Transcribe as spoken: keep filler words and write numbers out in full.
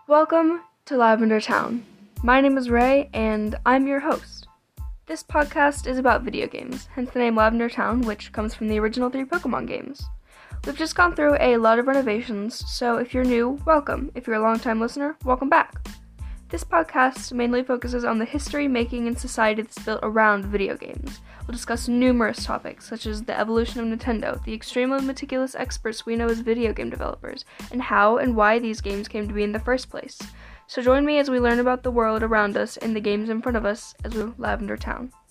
Welcome to Lavender Town. My name is Ray, and I'm your host. This podcast is about video games, hence the name Lavender Town, which comes from the original three Pokemon games. We've just gone through a lot of renovations, so if you're new, welcome. If you're a long-time listener, welcome back. This podcast mainly focuses on the history, making, and society that's built around video games. We'll discuss numerous topics, such as the evolution of Nintendo, the extremely meticulous experts we know as video game developers, and how and why these games came to be in the first place. So join me as we learn about the world around us and the games in front of us as we Lavender Town.